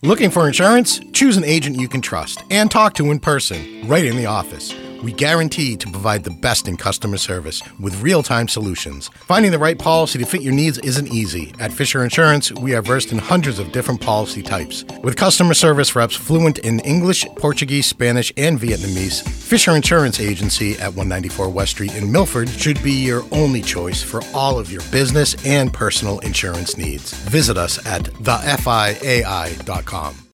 Looking for insurance? Choose an agent you can trust and talk to in person, right in the office. We guarantee to provide the best in customer service with real-time solutions. Finding the right policy to fit your needs isn't easy. At Fisher Insurance, we are versed in hundreds of different policy types. With customer service reps fluent in English, Portuguese, Spanish, and Vietnamese, Fisher Insurance Agency at 194 West Street in Milford should be your only choice for all of your business and personal insurance needs. Visit us at thefiai.com.